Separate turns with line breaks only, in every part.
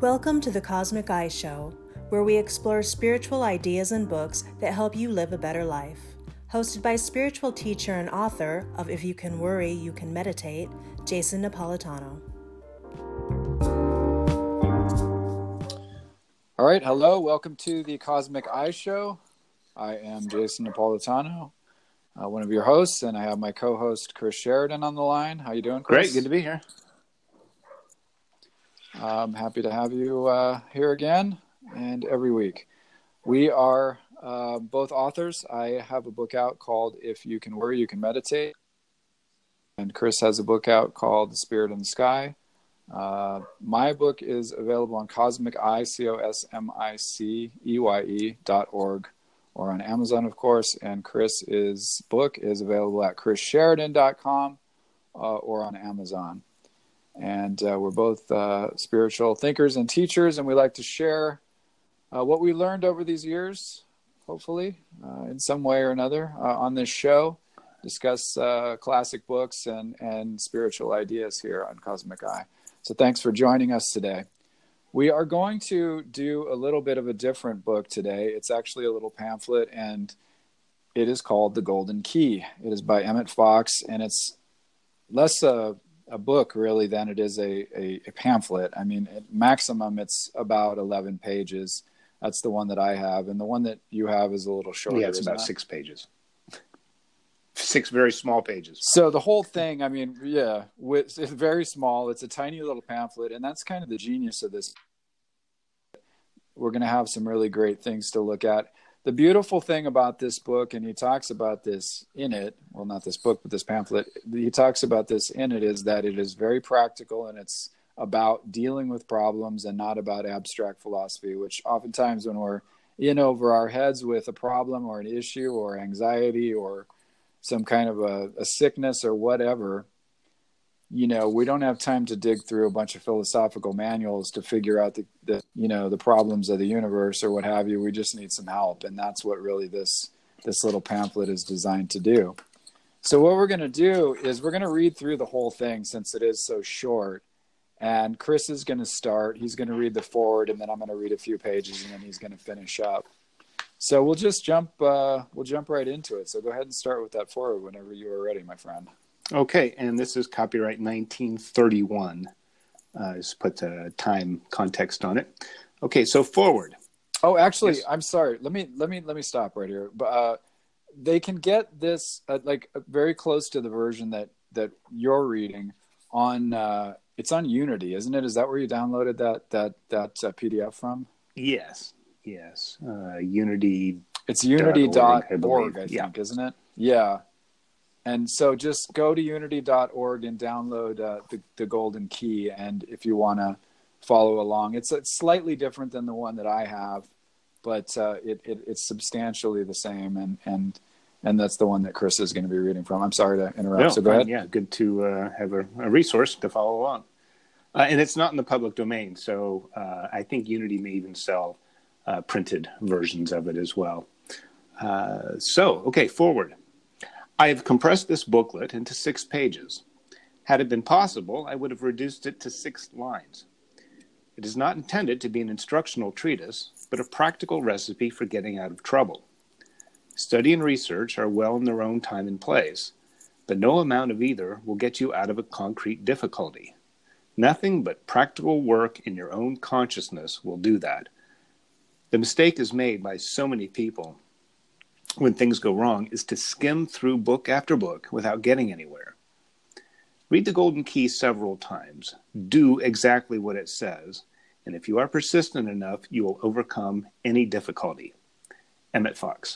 Welcome to the Cosmic Eye Show, where we explore spiritual ideas and books that help you live a better life. Hosted by spiritual teacher and author of If You Can Worry, You Can Meditate, Jason Napolitano.
All right, hello, welcome to the Cosmic Eye Show. I am Jason Napolitano, one of your hosts, and I have my co-host Chris Sheridan on the line. How you doing, Chris?
Great, good to be here.
I'm happy to have you here again and every week. We are both authors. I have a book out called If You Can Worry, You Can Meditate. And Chris has a book out called The Spirit in the Sky. My book is available on Cosmic Eye, COSMICEYE.org, or on Amazon, of course. And Chris's book is available at chrissheridan.com or on Amazon. And we're both spiritual thinkers and teachers, and we like to share what we learned over these years, hopefully, in some way or another, on this show, discuss classic books and spiritual ideas here on Cosmic Eye. So thanks for joining us today. We are going to do a little bit of a different book today. It's actually a little pamphlet, and it is called The Golden Key. It is by Emmett Fox, and it's less a book really than it is a pamphlet. I mean, at maximum it's about 11 pages. That's the one that I have, and the one that you have is a little shorter.
Yeah, it's about 6 pages. 6 very small pages.
So the whole thing, I mean, yeah, it's very small. It's a tiny little pamphlet, and that's kind of the genius of this. We're going to have some really great things to look at. The beautiful thing about this book, and he talks about this in it, well, not this book, but this pamphlet, he talks about this in it, is that it is very practical, and it's about dealing with problems and not about abstract philosophy, which oftentimes when we're in over our heads with a problem or an issue or anxiety or some kind of a sickness or whatever, you know, we don't have time to dig through a bunch of philosophical manuals to figure out the problems of the universe or what have you. We just need some help. And that's what really this little pamphlet is designed to do. So what we're going to do is we're going to read through the whole thing since it is so short. And Chris is going to start. He's going to read the foreword, and then I'm going to read a few pages, and then he's going to finish up. So we'll just jump right into it. So go ahead and start with that foreword whenever you are ready, my friend.
Okay, and this is copyright 1931. Just put time context on it. Okay, so forward.
Oh, actually,
yes.
I'm sorry. Let me stop right here. But they can get this very close to the version that you're reading on. It's on Unity, isn't it? Is that where you downloaded that PDF from?
Yes. Unity.
It's unity.org, I think,
yeah.
Isn't it? Yeah. And so just go to unity.org and download the Golden Key. And if you want to follow along, it's slightly different than the one that I have, but it's substantially the same. And that's the one that Chris is going to be reading from. I'm sorry to interrupt.
No,
so go ahead.
Yeah, good to have a resource to follow along. And it's not in the public domain, so I think Unity may even sell printed versions of it as well. Okay, forward. I have compressed this booklet into 6 pages. Had it been possible, I would have reduced it to 6 lines. It is not intended to be an instructional treatise, but a practical recipe for getting out of trouble. Study and research are well in their own time and place, but no amount of either will get you out of a concrete difficulty. Nothing but practical work in your own consciousness will do that. The mistake is made by so many people when things go wrong is to skim through book after book without getting anywhere. Read the Golden Key several times. Do exactly what it says, and if you are persistent enough, you will overcome any difficulty. Emmett Fox.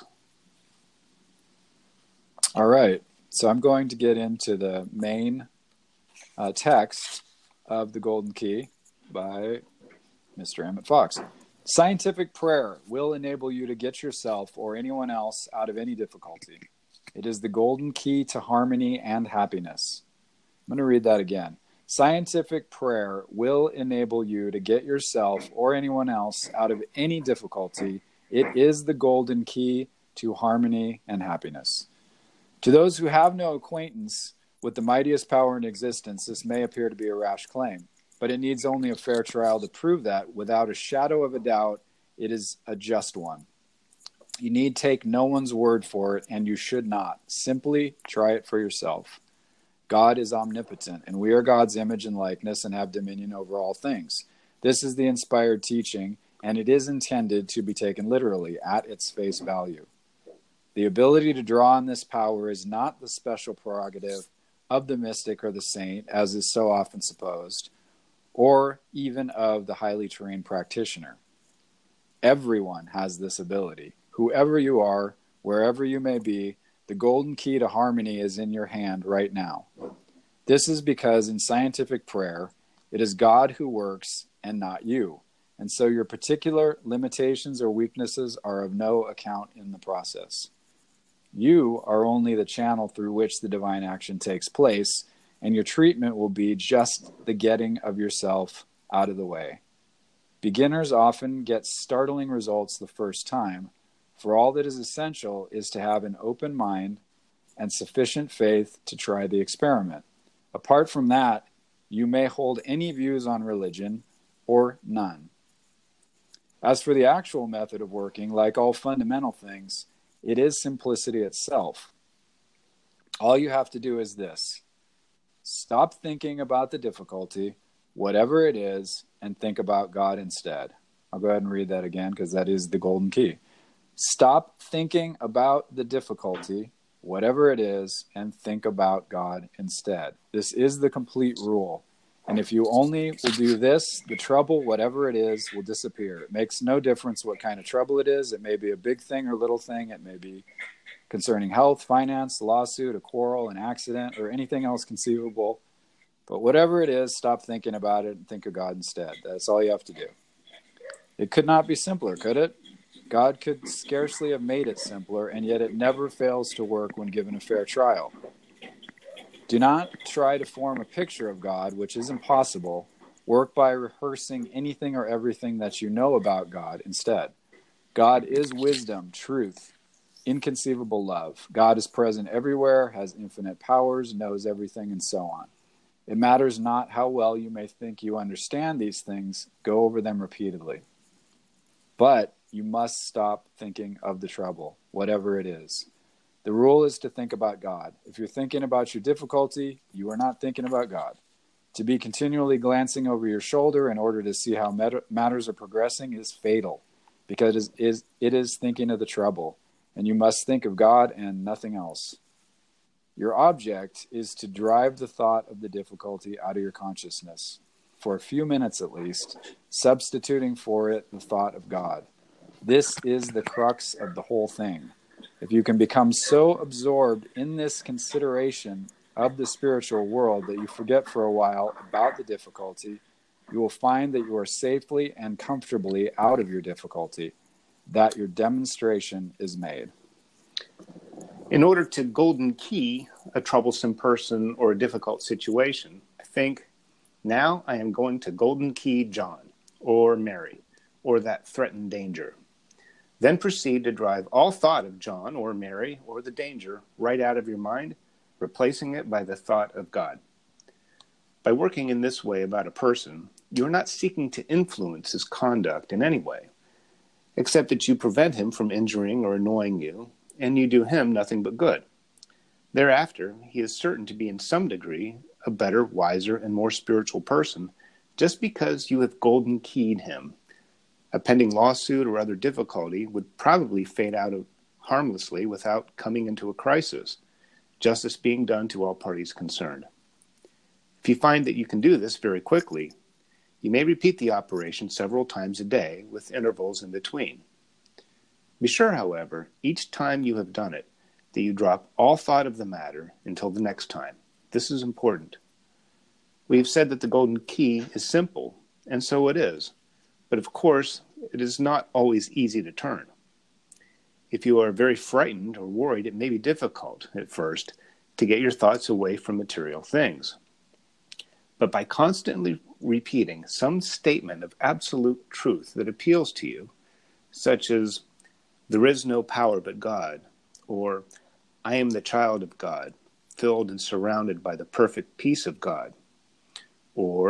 All right. So I'm going to get into the main text of the Golden Key by Mr. Emmett Fox. Scientific prayer will enable you to get yourself or anyone else out of any difficulty. It is the golden key to harmony and happiness. I'm going to read that again. Scientific prayer will enable you to get yourself or anyone else out of any difficulty. It is the golden key to harmony and happiness. To those who have no acquaintance with the mightiest power in existence, this may appear to be a rash claim. but it needs only a fair trial to prove that, without a shadow of a doubt, it is a just one. You need take no one's word for it, and you should not. Simply try it for yourself. God is omnipotent, and we are God's image and likeness and have dominion over all things. This is the inspired teaching, and it is intended to be taken literally at its face value. The ability to draw on this power is not the special prerogative of the mystic or the saint, as is so often supposed, or even of the highly trained practitioner. Everyone has this ability. Whoever you are, wherever you may be, the golden key to harmony is in your hand right now. This is because in scientific prayer, it is God who works and not you. And so your particular limitations or weaknesses are of no account in the process. You are only the channel through which the divine action takes place, and your treatment will be just the getting of yourself out of the way. Beginners often get startling results the first time, for all that is essential is to have an open mind and sufficient faith to try the experiment. Apart from that, you may hold any views on religion or none. As for the actual method of working, like all fundamental things, it is simplicity itself. All you have to do is this: stop thinking about the difficulty, whatever it is, and think about God instead. I'll go ahead and read that again because that is the golden key. Stop thinking about the difficulty, whatever it is, and think about God instead. This is the complete rule. And if you only will do this, the trouble, whatever it is, will disappear. It makes no difference what kind of trouble it is. It may be a big thing or little thing. It may be concerning health, finance, lawsuit, a quarrel, an accident, or anything else conceivable. But whatever it is, stop thinking about it and think of God instead. That's all you have to do. It could not be simpler, could it? God could scarcely have made it simpler, and yet it never fails to work when given a fair trial. Do not try to form a picture of God, which is impossible. Work by rehearsing anything or everything that you know about God instead. God is wisdom, truth, inconceivable love. God is present everywhere, has infinite powers, knows everything, and so on. It matters not how well you may think you understand these things. Go over them repeatedly. But you must stop thinking of the trouble, whatever it is. The rule is to think about God. If you're thinking about your difficulty, you are not thinking about God. To be continually glancing over your shoulder in order to see how matters are progressing is fatal, because it is thinking of the trouble, and you must think of God and nothing else. Your object is to drive the thought of the difficulty out of your consciousness, for a few minutes at least, substituting for it the thought of God. This is the crux of the whole thing. If you can become so absorbed in this consideration of the spiritual world that you forget for a while about the difficulty, you will find that you are safely and comfortably out of your difficulty, that your demonstration is made.
In order to golden key a troublesome person or a difficult situation, think, now I am going to golden key John or Mary or that threatened danger. Then proceed to drive all thought of John or Mary or the danger right out of your mind, replacing it by the thought of God. By working in this way about a person, you are not seeking to influence his conduct in any way, except that you prevent him from injuring or annoying you, and you do him nothing but good. Thereafter, he is certain to be in some degree a better, wiser, and more spiritual person, just because you have golden keyed him. A pending lawsuit or other difficulty would probably fade out harmlessly without coming into a crisis, justice being done to all parties concerned. If you find that you can do this very quickly, you may repeat the operation several times a day with intervals in between. Be sure, however, each time you have done it, that you drop all thought of the matter until the next time. This is important. We have said that the golden key is simple, and so it is. But of course, it is not always easy to turn. If you are very frightened or worried, it may be difficult at first to get your thoughts away from material things. But by constantly repeating some statement of absolute truth that appeals to you, such as, there is no power but God, or I am the child of God, filled and surrounded by the perfect peace of God, or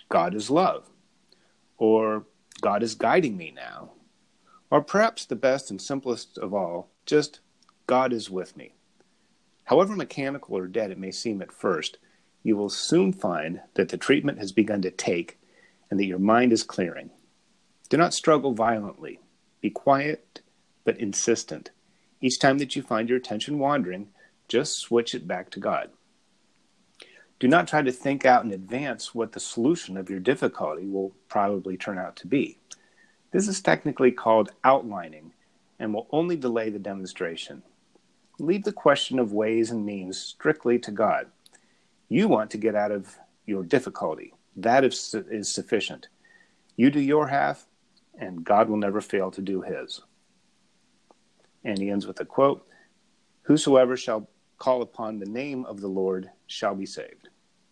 God is love, or God is guiding me now, or perhaps the best and simplest of all, just God is with me. However mechanical or dead it may seem at first, you will soon find that the treatment has begun to take and that your mind is clearing. Do not struggle violently. Be quiet but insistent. Each time that you find your attention wandering, just switch it back to God. Do not try to think out in advance what the solution of your difficulty will probably turn out to be. This is technically called outlining and will only delay the demonstration. Leave the question of ways and means strictly to God. You want to get out of your difficulty. That is sufficient. You do your half, and God will never fail to do his. And he ends with a quote, "Whosoever shall call upon the name of the Lord shall be saved."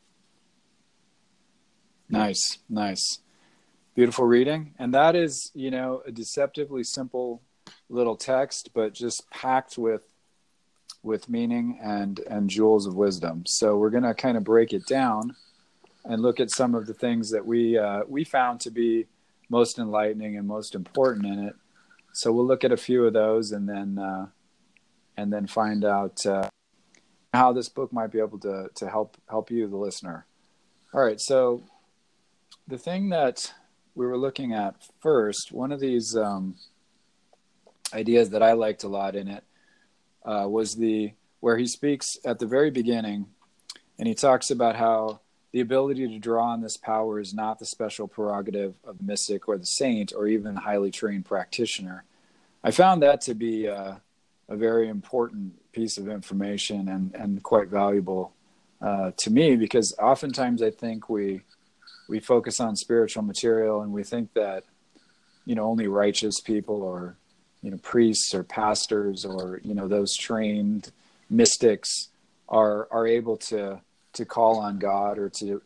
Nice. Beautiful reading. And that is, a deceptively simple little text, but just packed with meaning and jewels of wisdom. So we're going to kind of break it down and look at some of the things that we found to be most enlightening and most important in it. So we'll look at a few of those and then find out how this book might be able to help you, the listener. All right. So the thing that we were looking at first, one of these ideas that I liked a lot in it was where he speaks at the very beginning, and he talks about how the ability to draw on this power is not the special prerogative of the mystic or the saint or even the highly trained practitioner. I found that to be a very important piece of information and quite valuable to me, because oftentimes I think we focus on spiritual material and we think that, only righteous people or, priests or pastors or, those trained mystics are able to call on God or to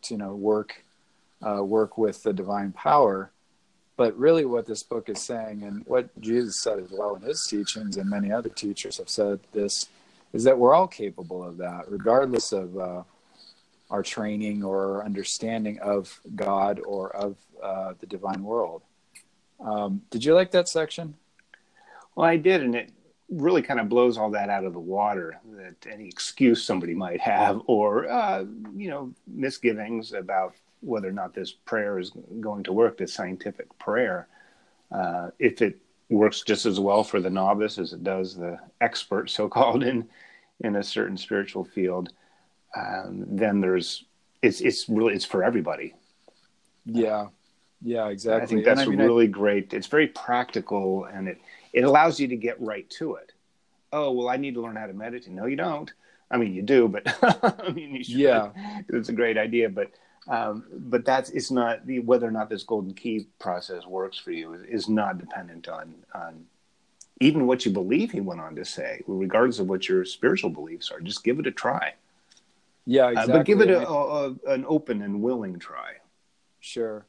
work with the divine power. But really what this book is saying, and what Jesus said as well in his teachings, and many other teachers have said this, is that we're all capable of that, regardless of our training or understanding of God or of the divine world. Did you like that section?
Well, I did, and it really kind of blows all that out of the water, that any excuse somebody might have or, misgivings about whether or not this prayer is going to work, this scientific prayer. If it works just as well for the novice as it does the expert, so-called, in a certain spiritual field, then it's for everybody.
Yeah, exactly.
I think that's really great. It's very practical, and it allows you to get right to it. Oh, well, I need to learn how to meditate. No, you don't. I mean, you do, but you should. Yeah, it's a great idea, but it's not whether or not this golden key process works for you is not dependent on even what you believe. He went on to say, regardless of what your spiritual beliefs are, just give it a try.
Yeah, exactly.
But give it an open and willing try.
Sure.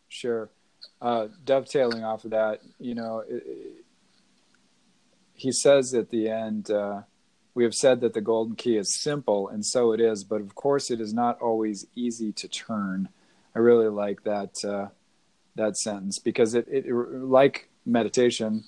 Dovetailing off of that, he says at the end, we have said that the golden key is simple, and so it is, but of course it is not always easy to turn. I really like that sentence, because it like meditation,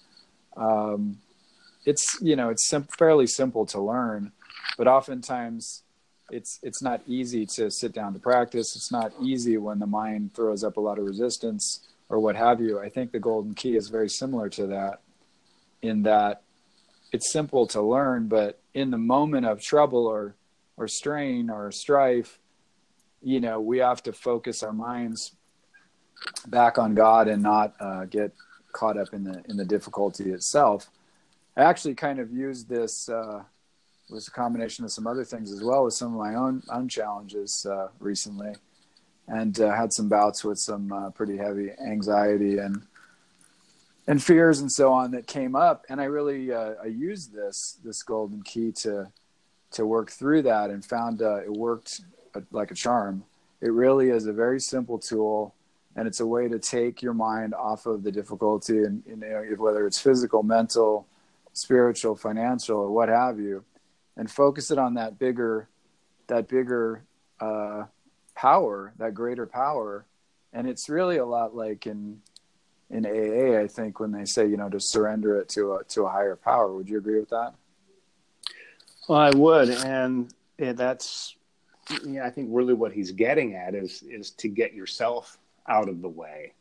it's fairly simple to learn, but oftentimes it's not easy to sit down to practice. It's not easy when the mind throws up a lot of resistance or what have you. I think the golden key is very similar to that, in that it's simple to learn, but in the moment of trouble or strain or strife, we have to focus our minds back on God and not get caught up in the difficulty itself. I actually kind of used this was a combination of some other things as well, with some of my own challenges recently, and had some bouts with some pretty heavy anxiety and fears and so on that came up. And I really I used this golden key to work through that, and found it worked like a charm. It really is a very simple tool, and it's a way to take your mind off of the difficulty, and whether it's physical, mental, spiritual, financial, or what have you, and focus it on that bigger power, that greater power, And it's really a lot like in AA, I think, when they say, to surrender it to a higher power. Would you agree with that?
Well, I would, and that's, I think really what he's getting at is to get yourself out of the way.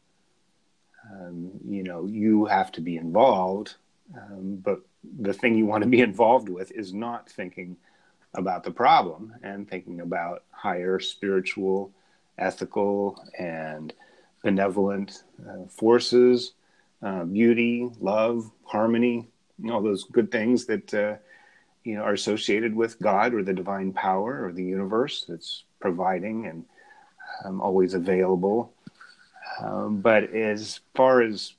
You have to be involved, but the thing you want to be involved with is not thinking about the problem and thinking about higher spiritual, ethical, and benevolent forces, beauty, love, harmony, all those good things that are associated with God or the divine power or the universe that's providing and always available. But as far as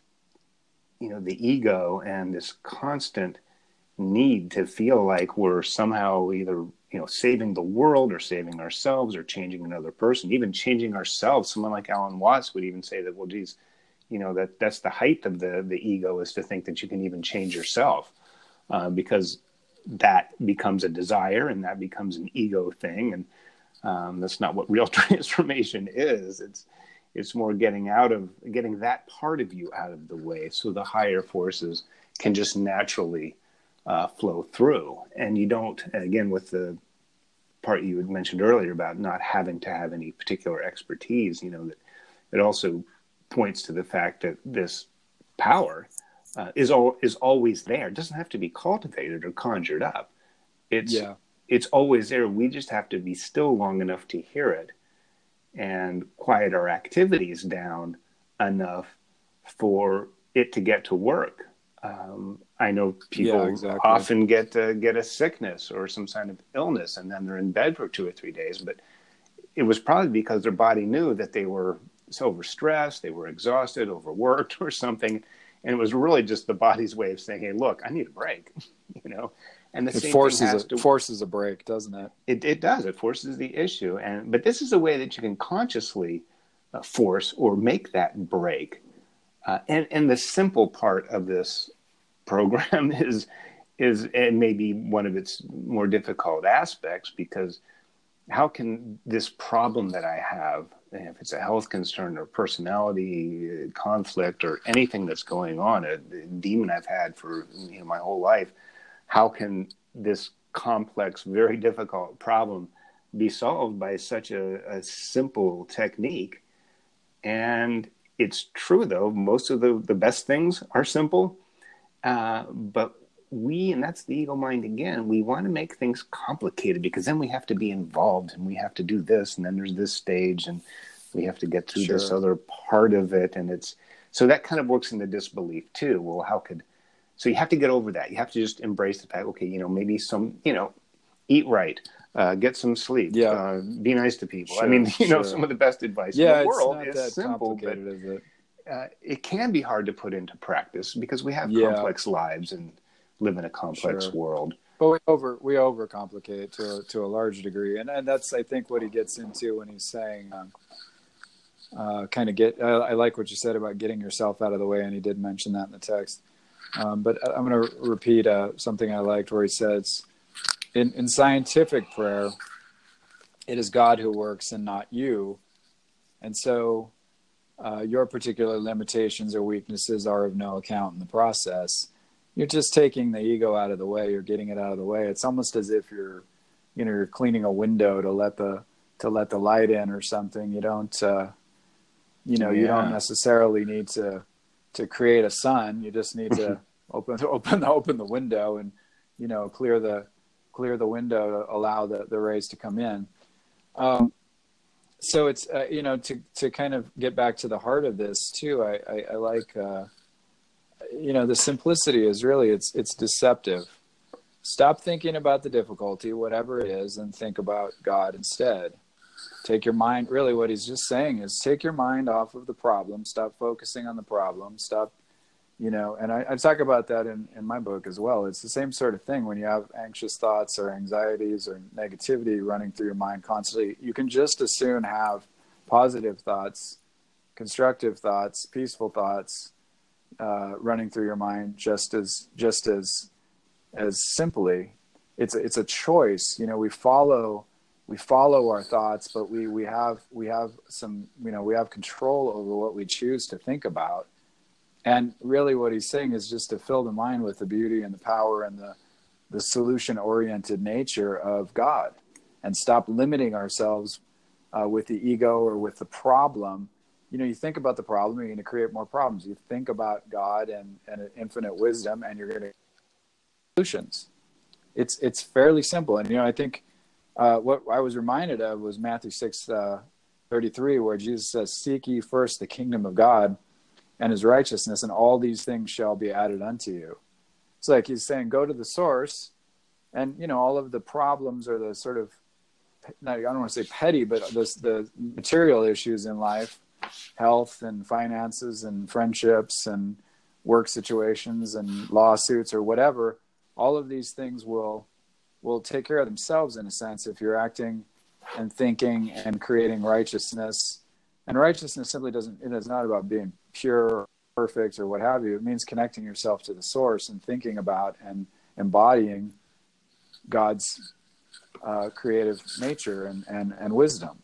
the ego and this constant need to feel like we're somehow either saving the world or saving ourselves or changing another person, even changing ourselves. Someone like Alan Watts would even say that, well, geez, that's the height of the ego, is to think that you can even change yourself, because that becomes a desire and that becomes an ego thing, and that's not what real transformation is. It's more getting that part of you out of the way, so the higher forces can just naturally flow through. And you don't, again, with the part you had mentioned earlier about not having to have any particular expertise, that it also points to the fact that this power is always there. It doesn't have to be cultivated or conjured up. It's always there. We just have to be still long enough to hear it and quiet our activities down enough for it to get to work. I know people often get a sickness or some kind of illness, and then they're in bed for 2 or 3 days. But it was probably because their body knew that they were so overstressed, they were exhausted, overworked, or something, and it was really just the body's way of saying, "Hey, look, I need a break," And the same thing forces a break, doesn't it? It does. It forces the issue, but this is a way that you can consciously force or make that break. And the simple part of this program is and maybe one of its more difficult aspects, because how can this problem that I have, if it's a health concern or personality conflict or anything that's going on, a demon I've had for my whole life, how can this complex, very difficult problem be solved by such a simple technique? And it's true, though, most of the best things are simple, but and that's the ego mind again, we want to make things complicated, because then we have to be involved and we have to do this, and then there's this stage and we have to get through this other part of it. And so that kind of works in the disbelief too. Well, so you have to get over that. You have to just embrace the fact, okay, maybe eat right, get some sleep, be nice to people. Some of the best advice in the world is simple, but it can be hard to put into practice because we have complex lives and live in a complex world.
But we overcomplicate it to a large degree, and that's, I think, what he gets into when he's saying, I like what you said about getting yourself out of the way, and he did mention that in the text. But I'm going to repeat something I liked, where he says, in scientific prayer, it is God who works and not you. And so your particular limitations or weaknesses are of no account in the process. You're just taking the ego out of the way. You're getting it out of the way. It's almost as if you're cleaning a window to let the light in or something. You don't, you don't necessarily need to create a sun. You just need to open the window and clear the window to allow the rays to come in. So it's to kind of get back to the heart of this too. I like the simplicity is really it's deceptive. Stop thinking about the difficulty, whatever it is, and think about God instead. Take your mind, really what he's just saying is take your mind off of the problem. Stop focusing on the problem. Stop, and I talk about that in my book as well. It's the same sort of thing when you have anxious thoughts or anxieties or negativity running through your mind constantly. You can just as soon have positive thoughts, constructive thoughts, peaceful thoughts running through your mind just as simply. It's a choice. We follow we follow our thoughts, but we have some, we have control over what we choose to think about. And really what he's saying is just to fill the mind with the beauty and the power and the solution-oriented nature of God, and stop limiting ourselves with the ego or with the problem. You think about the problem, you're going to create more problems. You think about God and infinite wisdom, and you're going to create solutions. It's fairly simple. And, I think what I was reminded of was Matthew 6:33, where Jesus says, "Seek ye first the kingdom of God and his righteousness, and all these things shall be added unto you." It's like he's saying, go to the source, and, all of the problems, or the sort of, I don't want to say petty, but the material issues in life, health and finances and friendships and work situations and lawsuits or whatever, all of these things will take care of themselves, in a sense, if you're acting and thinking and creating righteousness. And righteousness simply it is not about being pure or perfect or what have you. It means connecting yourself to the source and thinking about and embodying God's creative nature and wisdom.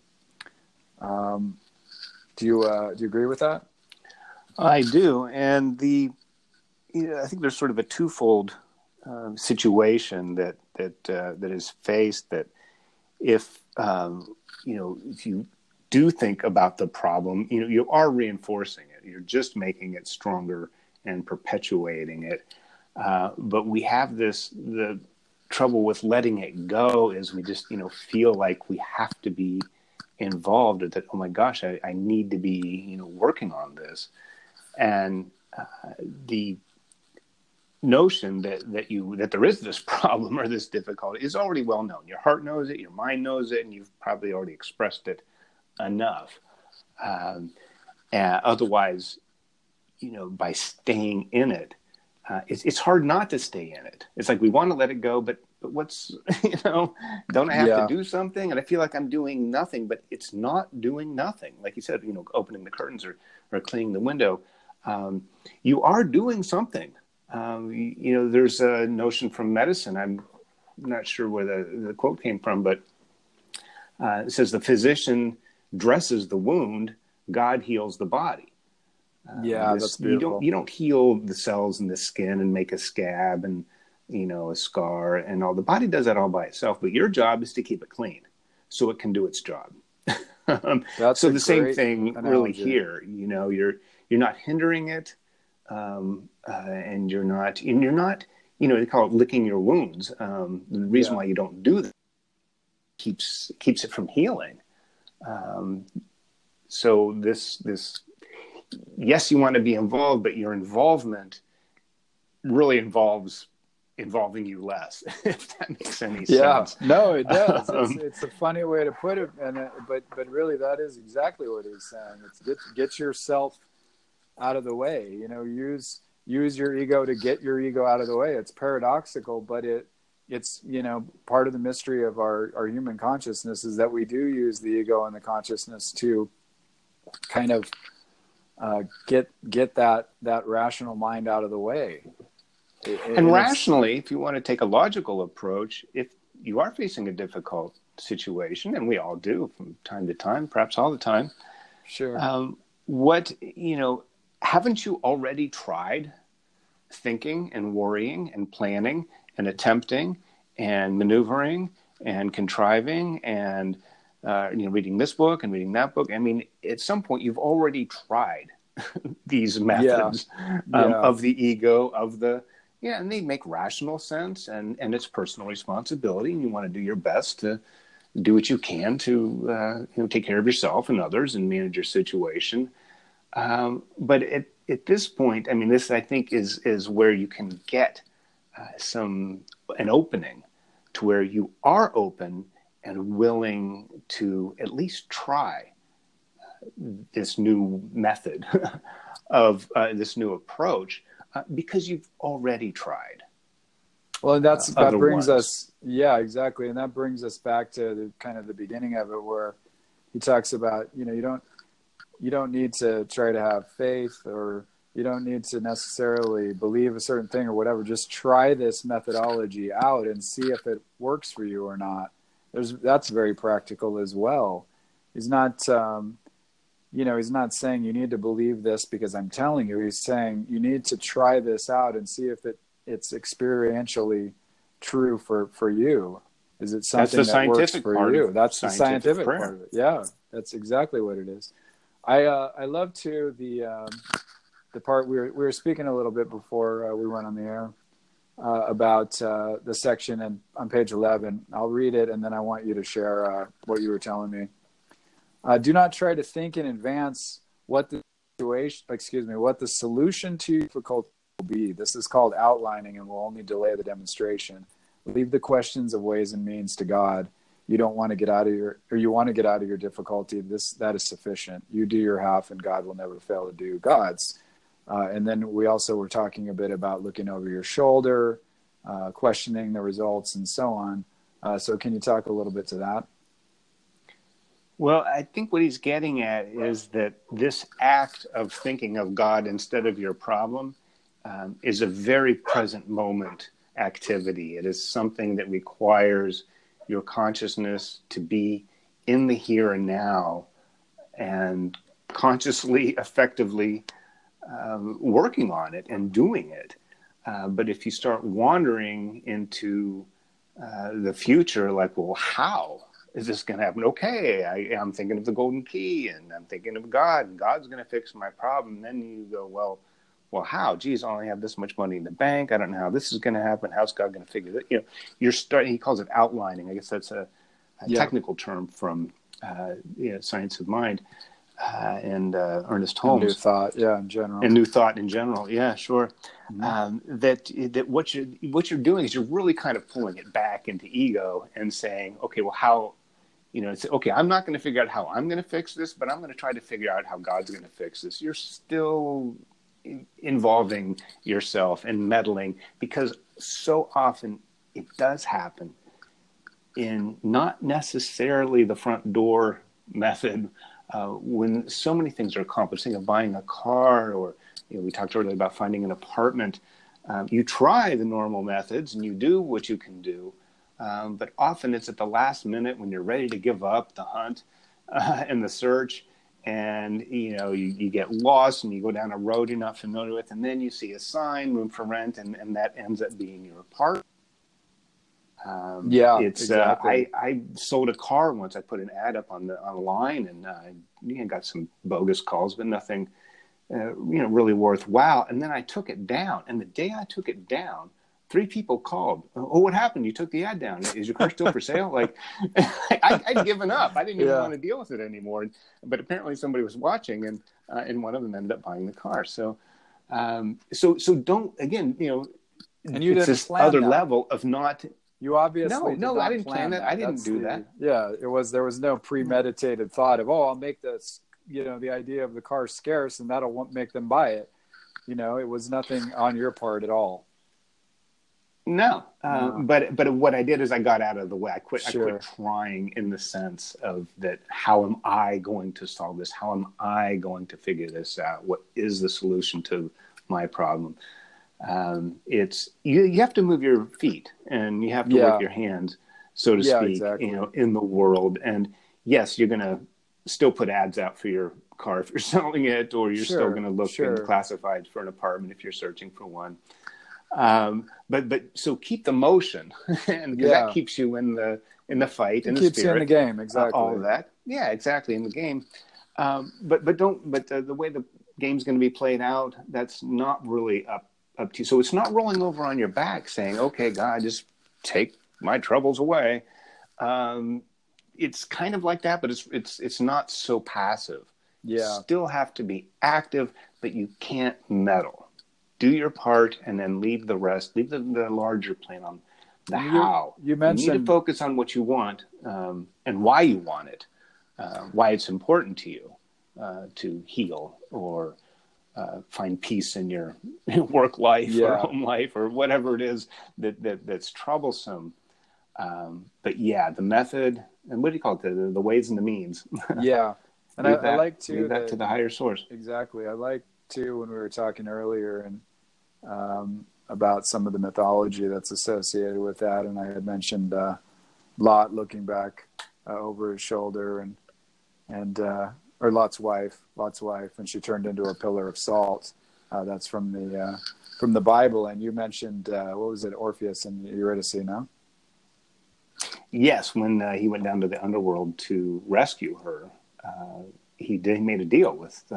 Do you agree with that?
I do, and I think there's sort of a twofold situation that is faced. That if if you do think about the problem, you are reinforcing it. You're just making it stronger and perpetuating it. But we have the trouble with letting it go is we just feel like we have to be involved, or that, oh my gosh, I need to be working on this. And the notion that there is this problem or this difficulty is already well known. Your heart knows it, your mind knows it, and you've probably already expressed it enough. And otherwise, by staying in it, it's hard not to stay in it. It's like we want to let it go, but what's, don't I have to do something? And I feel like I'm doing nothing, but it's not doing nothing. Like you said, opening the curtains or cleaning the window. You are doing something. There's a notion from medicine. I'm not sure where the quote came from, but it says the physician dresses the wound, God heals the body.
That's beautiful.
You don't heal the cells in the skin and make a scab and a scar and all. The body does that all by itself, but your job is to keep it clean so it can do its job. So the same thing really here. You're not hindering it, and you're not. They call it licking your wounds. The reason why you don't do that keeps it from healing. So this. Yes, you want to be involved, but your involvement really involves involving you less, if that makes any sense.
No, it does. It's a funny way to put it, but really that is exactly what he's saying. It's get yourself out of the way. Use your ego to get your ego out of the way. It's paradoxical, but it's part of the mystery of our human consciousness is that we do use the ego and the consciousness to kind of get that rational mind out of the way.
And rationally, if you want to take a logical approach, if you are facing a difficult situation, and we all do from time to time, perhaps all the time,
sure.
Haven't you already tried thinking and worrying and planning and attempting and maneuvering and contriving and reading this book and reading that book? I mean, at some point, you've already tried these methods of the ego, and they make rational sense, and it's personal responsibility, and you want to do your best to do what you can to take care of yourself and others and manage your situation. But at this point, I mean, this I think is where you can get an opening to where you are open and willing to at least try this new method of this new approach, because you've already tried.
Well, and that brings us, exactly. And that brings us back to the beginning of it, where he talks about, you don't need to try to have faith, or you don't need to necessarily believe a certain thing or whatever. Just try this methodology out and see if it works for you or not. That's very practical as well. He's not, he's not saying you need to believe this because I'm telling you. He's saying you need to try this out and see if it's experientially true for you. Is it something that works for you? That's the scientific part of it. Yeah, that's exactly what it is. I love too the part we were speaking a little bit before we went on the air about the section on page 11. I'll read it, and then I want you to share what you were telling me. Do not try to think in advance what the solution to your difficulty will be. This is called outlining and will only delay the demonstration. Leave the questions of ways and means to God. You want to get out of your difficulty. That is sufficient. You do your half, and God will never fail to do God's. And then we also were talking a bit about looking over your shoulder, questioning the results, and so on. So can you talk a little bit to that?
Well, I think what he's getting at is that this act of thinking of God instead of your problem is a very present moment activity. It is something that requires your consciousness to be in the here and now and consciously, effectively working on it and doing it. But if you start wandering into the future, like, well, how is this going to happen? Okay, I'm thinking of the golden key, and I'm thinking of God, and God's going to fix my problem. And then you go, well, how? Geez, I only have this much money in the bank. I don't know how this is going to happen. How's God going to figure that? You're starting. He calls it outlining. I guess that's a technical term from Science of Mind and Ernest Holmes.
And New Thought, in general.
And New Thought in general, yeah, sure. Mm-hmm. That what you're doing is you're really kind of pulling it back into ego and saying, okay, well, how? It's okay. I'm not going to figure out how I'm going to fix this, but I'm going to try to figure out how God's going to fix this. You're still involving yourself and meddling, because so often it does happen in not necessarily the front door method when so many things are accomplished. Think of buying a car, or we talked earlier about finding an apartment. You try the normal methods and you do what you can do, but often it's at the last minute when you're ready to give up the hunt and the search. And, you get lost and you go down a road you're not familiar with, and then you see a sign, room for rent, and that ends up being your apartment. Exactly. I sold a car once. I put an ad up online, and I got some bogus calls, but nothing, really worthwhile. And then I took it down. And the day I took it down, 3 people called. Oh, what happened? You took the ad down. Is your car still for sale? Like, I'd given up. I didn't even want to deal with it anymore. But apparently somebody was watching, and one of them ended up buying the car. So don't, again,
and you
it's
didn't
this
plan
other
that.
level of not.
You obviously
no, I didn't plan that. I didn't do that.
Yeah, there was no premeditated thought of, I'll make this, the idea of the car scarce, and that'll make them buy it. It was nothing on your part at all.
No, but what I did is I got out of the way. I quit trying, in the sense of that. How am I going to solve this? How am I going to figure this out? What is the solution to my problem? It's you have to move your feet, and you have to work your hands, so to speak. Exactly. In the world. And yes, you're going to still put ads out for your car if you're selling it, or you're still going to look in classifieds for an apartment if you're searching for one. But so keep the motion, and because that keeps you in the fight, and
keeps you in the game. Exactly.
All of that. Yeah, exactly, in the game. But the way the game's going to be played out, that's not really up to you. So it's not rolling over on your back saying, okay, God, just take my troubles away. It's kind of like that, but it's not so passive.
Yeah.
You still have to be active, but you can't meddle. Do your part, and then leave the rest. Leave the larger plan on the how.
You mentioned
you need to focus on what you want, and why you want it, why it's important to you to heal or find peace in your work life or home life or whatever it is that's troublesome. But the method, and what do you call it? The ways and the means.
Yeah, and I like to
leave that to the higher source.
Exactly, I like too when we were talking earlier and about some of the mythology that's associated with that, and I had mentioned Lot looking back over his shoulder, and or Lot's wife, and she turned into a pillar of salt. That's from the Bible. And you mentioned what was it, Orpheus and Eurydice? No.
Yes, when he went down to the underworld to rescue her, he made a deal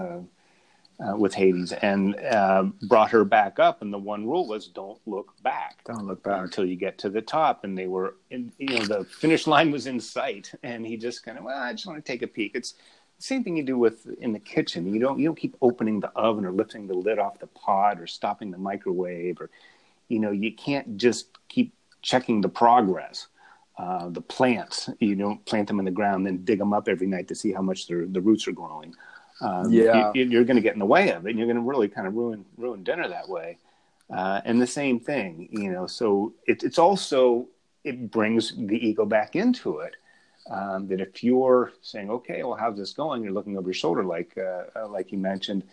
with Hades and brought her back up. And the one rule was don't look back.
Don't look back
until you get to the top. And they were, the finish line was in sight. And he just kind of, I just want to take a peek. It's the same thing you do in the kitchen. You don't keep opening the oven or lifting the lid off the pot or stopping the microwave, or you can't just keep checking the progress. The plants, you don't plant them in the ground, then dig them up every night to see how much the roots are growing. You're going to get in the way of it, and you're going to really kind of ruin dinner that way. And the same thing, so it's also, it brings the ego back into it. That if you're saying, okay, well, how's this going? You're looking over your shoulder, like you mentioned,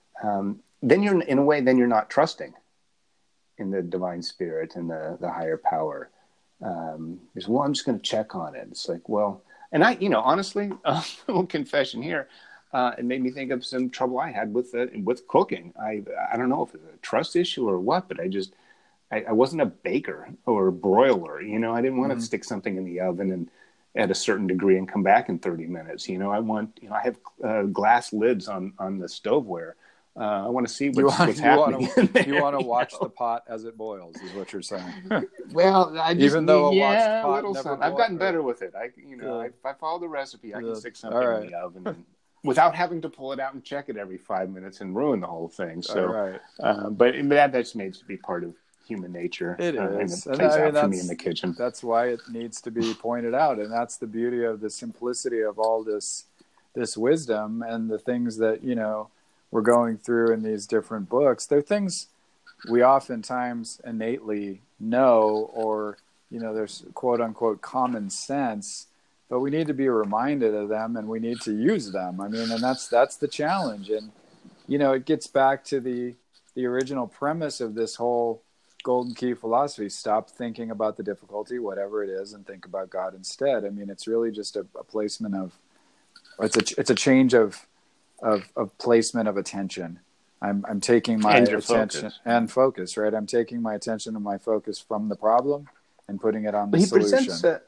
then you're not trusting in the divine spirit and the higher power. I'm just going to check on it. It's like, well, and I, honestly, a little confession here. It made me think of some trouble I had with cooking. I don't know if it's a trust issue or what, but I wasn't a baker or a broiler. I didn't want to stick something in the oven and at a certain degree and come back in 30 minutes. I have glass lids on the stoveware. I want to see what's happening.
You want to watch the pot as it boils, is what you're saying.
Well,
even though a watched pot never boils,
I've gotten better with it. If I follow the recipe, I can stick something in the oven without having to pull it out and check it every 5 minutes and ruin the whole thing. So, but that's made to be part of human nature.
It is.
And it plays out for me in the kitchen.
That's why it needs to be pointed out, and that's the beauty of the simplicity of all this wisdom and the things that we're going through in these different books. They're things we oftentimes innately know, or there's quote unquote common sense, but we need to be reminded of them and we need to use them. I mean, and that's the challenge. And it gets back to the original premise of this whole Golden Key philosophy. Stop thinking about the difficulty, whatever it is, and think about God instead. I mean, it's really just a placement of, it's a change of placement of attention. I'm taking my attention and focus, right? I'm taking my attention and my focus from the problem and putting it on the solution.
Presents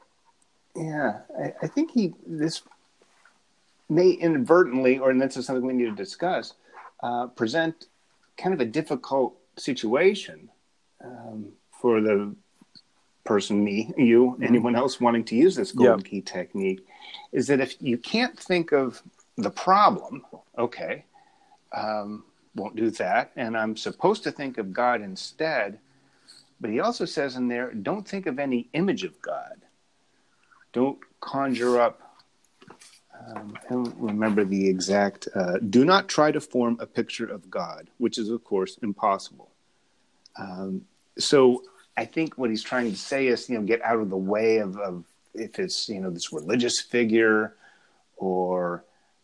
I think this may inadvertently, or this is something we need to discuss, present kind of a difficult situation for the person, me, you, anyone else wanting to use this Golden Key technique, is that if you can't think of the problem, okay, won't do that, and I'm supposed to think of God instead. But he also says in there, don't think of any image of God. Don't conjure up, I don't remember the exact, do not try to form a picture of God, which is, of course, impossible. So I think what he's trying to say is, get out of the way of if it's, this religious figure, or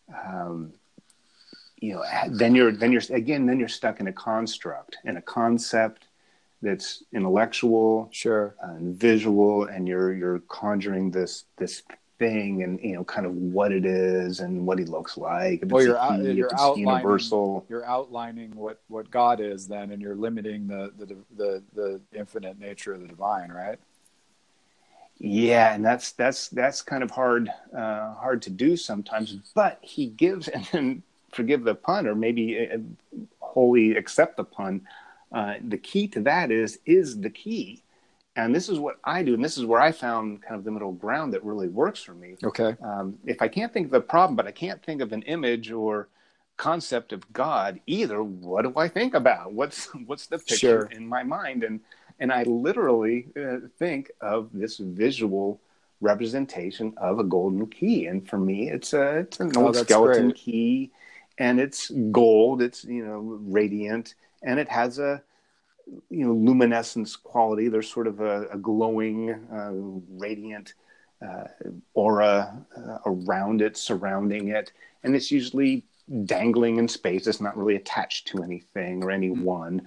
then you're stuck in a construct and a concept that's intellectual, and visual, and you're conjuring this thing, and kind of what it is and what he looks like.
You're outlining universal. You're outlining what God is then, and you're limiting the infinite nature of the divine, right?
Yeah, and that's kind of hard to do sometimes. But he gives, and then forgive the pun, or maybe wholly accept the pun. The key to that is the key. And this is what I do, and this is where I found kind of the middle ground that really works for me.
Okay.
If I can't think of the problem, but I can't think of an image or concept of God either, what do I think about? What's the picture in my mind? And I literally think of this visual representation of a golden key. And for me, it's an old skeleton key, and it's gold. It's radiant, and it has a luminescence quality. There's sort of a glowing, radiant aura around it, surrounding it, and it's usually dangling in space. It's not really attached to anything or anyone.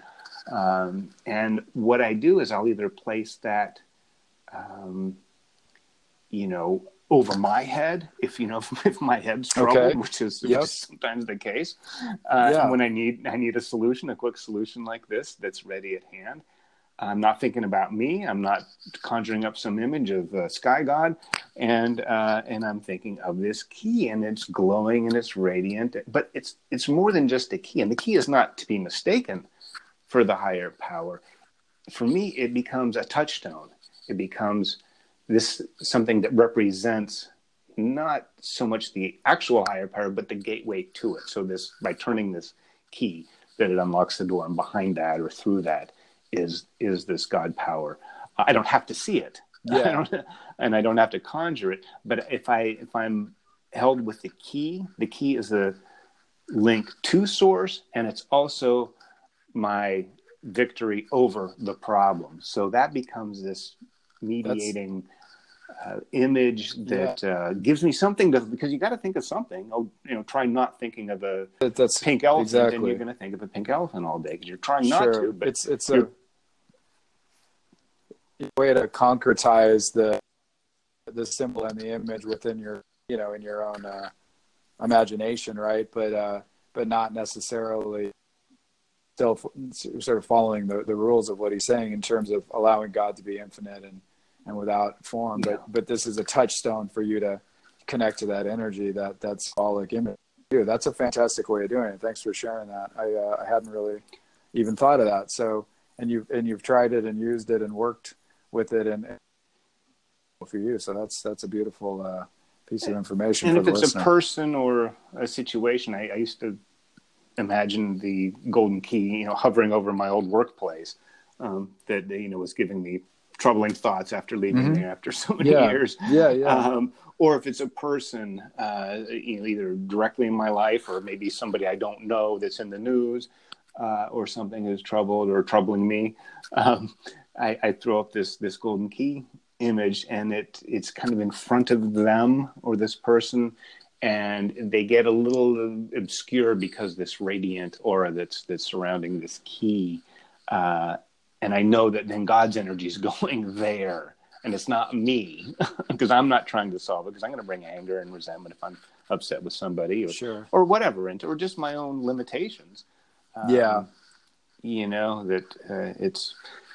And what I do is I'll either place that, over my head, if if my head's troubled,
Okay.
which is
Yep.
sometimes the case.
Yeah.
And when I need a solution, a quick solution like this that's ready at hand. I'm not thinking about me. I'm not conjuring up some image of sky god, and I'm thinking of this key, and it's glowing and it's radiant. But it's more than just a key, and the key is not to be mistaken for the higher power. For me, it becomes a touchstone. It becomes something that represents not so much the actual higher power, but the gateway to it. So by turning this key, that it unlocks the door, and behind that or through that is this God power. I don't have to see it,
Yeah.
and I don't have to conjure it. But if I'm held with the key is a link to source, and it's also my victory over the problem. So that becomes this mediating image that gives me something because you got to think of something. Try not thinking of a pink elephant,
exactly.
and you're going to think of a pink elephant all day because you're trying
Sure.
not to. But
it's a way to concretize the symbol and the image within your in your own imagination, right? But not necessarily still sort of following the rules of what he's saying in terms of allowing God to be infinite and without form.
Yeah.
But this is a touchstone for you to connect to that energy, that's symbolic image. That's a fantastic way of doing it. Thanks for sharing that. I hadn't really even thought of that. So and you've tried it and used it and worked with it and for you. So that's a beautiful piece of information.
And
for
if
the
it's
listener.
a person or a situation, I used to imagine the golden key, hovering over my old workplace, that was giving me troubling thoughts after leaving there after so many years.
Yeah.
Or if it's a person, either directly in my life or maybe somebody I don't know that's in the news, or something is troubled or troubling me, I throw up this golden key image, and it's kind of in front of them or this person, and they get a little obscure because this radiant aura that's surrounding this key, and I know that then God's energy is going there, and it's not me because I'm not trying to solve it, because I'm going to bring anger and resentment if I'm upset with somebody or whatever, or just my own limitations. It's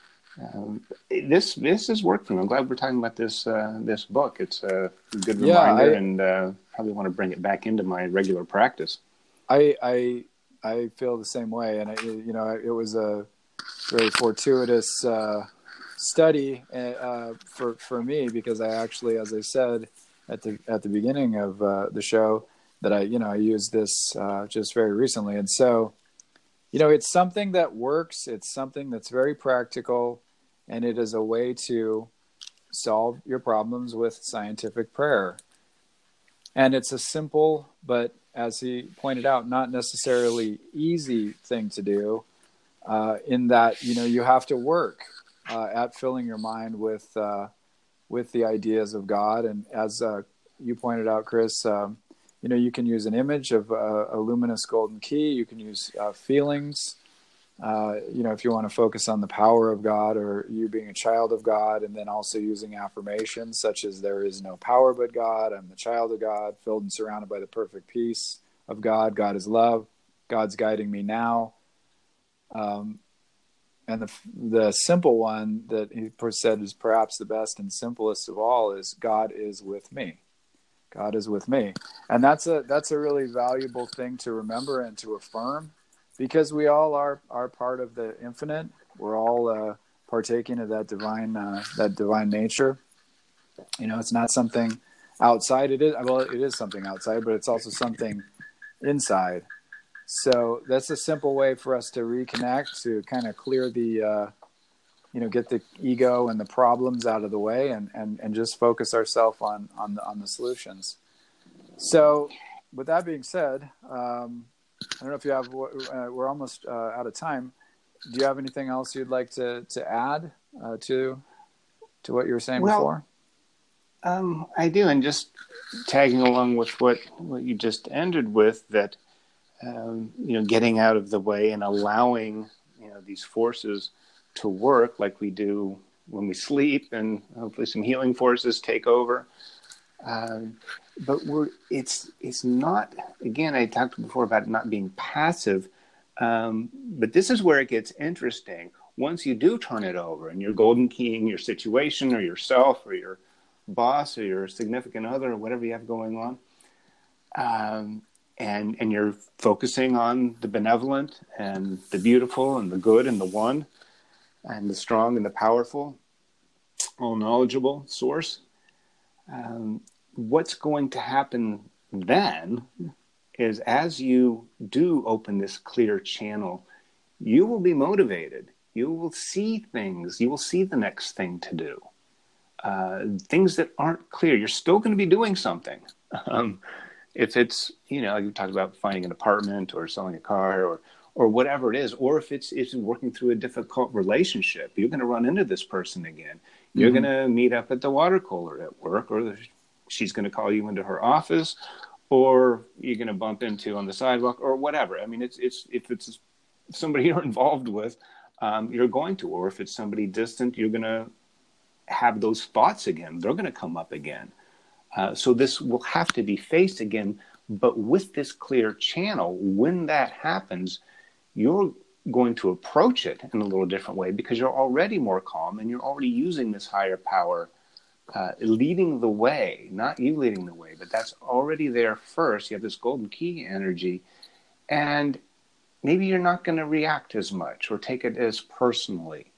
this has worked for me. I'm glad we're talking about this book. It's a good reminder, and probably want to bring it back into my regular practice.
I feel the same way, and it was a very fortuitous study for me, because I actually, as I said at the beginning of the show, that I used this just very recently, and so it's something that works. It's something that's very practical, and it is a way to solve your problems with scientific prayer. And it's a simple, but as he pointed out, not necessarily easy thing to do, in that, you have to work at filling your mind with the ideas of God. And as you pointed out, Chris, you can use an image of a luminous golden key. You can use feelings, if you want to focus on the power of God or you being a child of God, and then also using affirmations such as there is no power but God, I'm the child of God, filled and surrounded by the perfect peace of God. God is love. God's guiding me now. And the simple one that he said is perhaps the best and simplest of all is God is with me. God is with me. And that's a really valuable thing to remember and to affirm, because we all are part of the infinite. We're all partaking of that divine nature. It's not something outside. It is something outside, but it's also something inside. So that's a simple way for us to reconnect, to kind of clear the get the ego and the problems out of the way, and just focus ourselves on the solutions. So with that being said, I don't know if you have, we're almost out of time. Do you have anything else you'd like to add to what you were saying before?
I do, and just tagging along with what you just ended with, that getting out of the way and allowing these forces to work like we do when we sleep, and hopefully some healing forces take over. But it's not, again, I talked before about not being passive, but this is where it gets interesting. Once you do turn it over and you're golden keying your situation or yourself or your boss or your significant other or whatever you have going on, and you're focusing on the benevolent and the beautiful and the good and the one and the strong and the powerful, all knowledgeable source, what's going to happen then is, as you do open this clear channel, you will be motivated. You will see things. You will see the next thing to do. Things that aren't clear. You're still going to be doing something. If it's, you talked about finding an apartment or selling a car or whatever it is, or if it's working through a difficult relationship, you're going to run into this person again. You're going to meet up at the water cooler at work, or she's going to call you into her office, or you're going to bump into on the sidewalk or whatever. I mean, if it's somebody you're involved with, you're going to, or if it's somebody distant, you're going to have those thoughts again. They're going to come up again. So this will have to be faced again, but with this clear channel, when that happens, you're going to approach it in a little different way because you're already more calm and you're already using this higher power leading the way, not you leading the way, but that's already there first. You have this golden key energy, and maybe you're not going to react as much or take it as personally.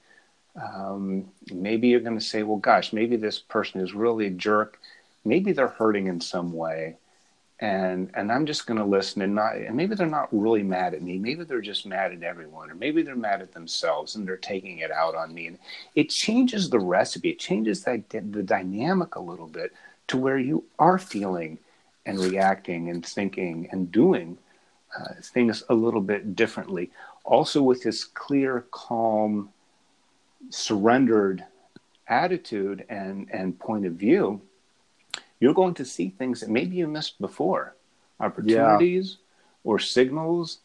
Maybe you're going to say, well, gosh, maybe this person is really a jerk. Maybe they're hurting in some way. And I'm just going to listen and maybe they're not really mad at me. Maybe they're just mad at everyone, or maybe they're mad at themselves and they're taking it out on me. And it changes the recipe. It changes the dynamic a little bit to where you are feeling and reacting and thinking and doing things a little bit differently. Also with this clear, calm, surrendered attitude and point of view, you're going to see things that maybe you missed before, opportunities or signals,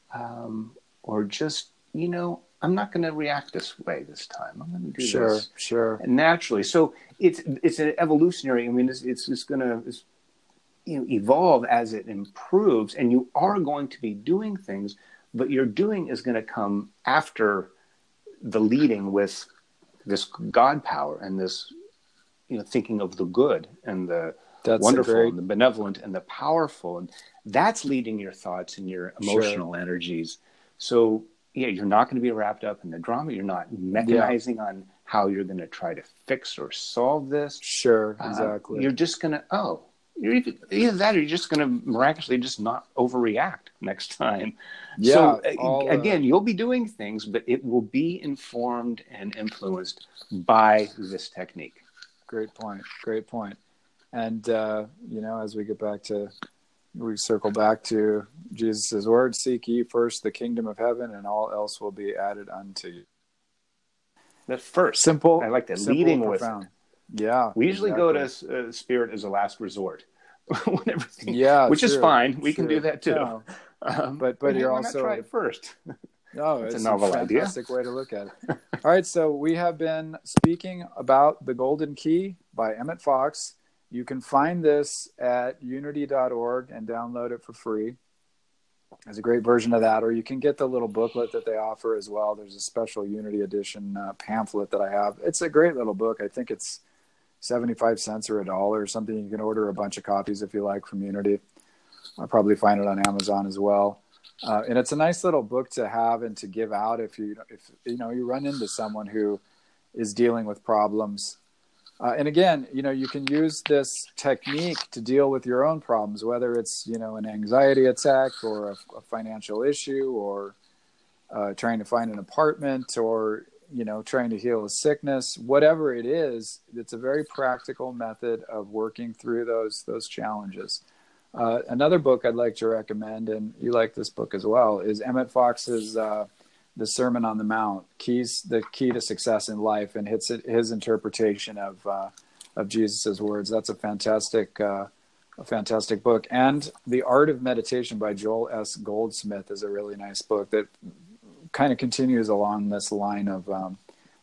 or just, I'm not going to react this way this time. I'm going to do this naturally. So it's an evolutionary. I mean, it's going to evolve as it improves, and you are going to be doing things, but your doing is going to come after the leading with this God power and this, thinking of the good and the wonderful and the benevolent and the powerful. And that's leading your thoughts and your emotional energies. So, you're not going to be wrapped up in the drama. You're not mechanizing on how you're going to try to fix or solve this.
Sure, exactly.
You're just going to, you're either that or you're just going to miraculously just not overreact next time.
Yeah.
So again, you'll be doing things, but it will be informed and influenced by this technique.
Great point. And, as we circle back to Jesus' words, seek ye first the kingdom of heaven and all else will be added unto you.
That first.
Simple.
I like that.
Simple,
leading
profound.
With it.
Yeah.
We usually go to spirit as a last resort. Which is fine. We can do that too.
No. But you're also...
Why not try it first?
No,
it's a novel idea.
Fantastic way to look at it. All right, so we have been speaking about The Golden Key by Emmett Fox. You can find this at unity.org and download it for free. There's a great version of that, or you can get the little booklet that they offer as well. There's a special Unity edition pamphlet that I have. It's a great little book. I think it's 75 cents or $1 or something. You can order a bunch of copies if you like from Unity. I'll probably find it on Amazon as well. And it's a nice little book to have and to give out if you run into someone who is dealing with problems. And again, you can use this technique to deal with your own problems, whether it's, an anxiety attack or a financial issue or trying to find an apartment or, trying to heal a sickness, whatever it is. It's a very practical method of working through those challenges. Another book I'd like to recommend, and you like this book as well, is Emmett Fox's The Sermon on the Mount, the key to success in life, and his interpretation of Jesus' words. That's a fantastic book. And The Art of Meditation by Joel S. Goldsmith is a really nice book that kind of continues along this line of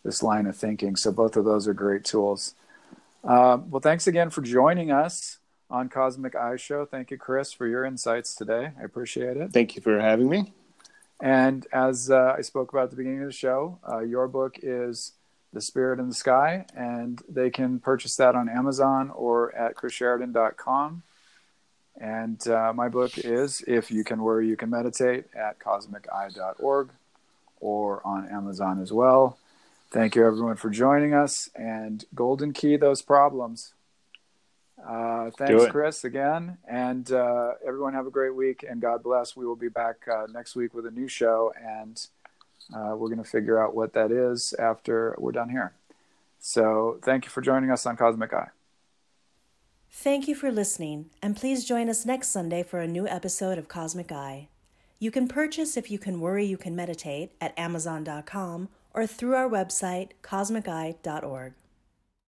this line of thinking. So both of those are great tools. Well, thanks again for joining us on Cosmic Eye Show. Thank you, Chris, for your insights today. I appreciate it.
Thank you for having me.
And as I spoke about at the beginning of the show, your book is The Spirit in the Sky, and they can purchase that on Amazon or at chrissheridan.com. And my book is If You Can Worry, You Can Meditate at cosmiceye.org or on Amazon as well. Thank you, everyone, for joining us, and golden key those problems. Thanks, Chris, again. And everyone have a great week, and God bless. We will be back next week with a new show, and we're going to figure out what that is after we're done here. So thank you for joining us on Cosmic Eye.
Thank you for listening, and please join us next Sunday for a new episode of Cosmic Eye. You can purchase If You Can Worry, You Can Meditate at Amazon.com or through our website, cosmiceye.org.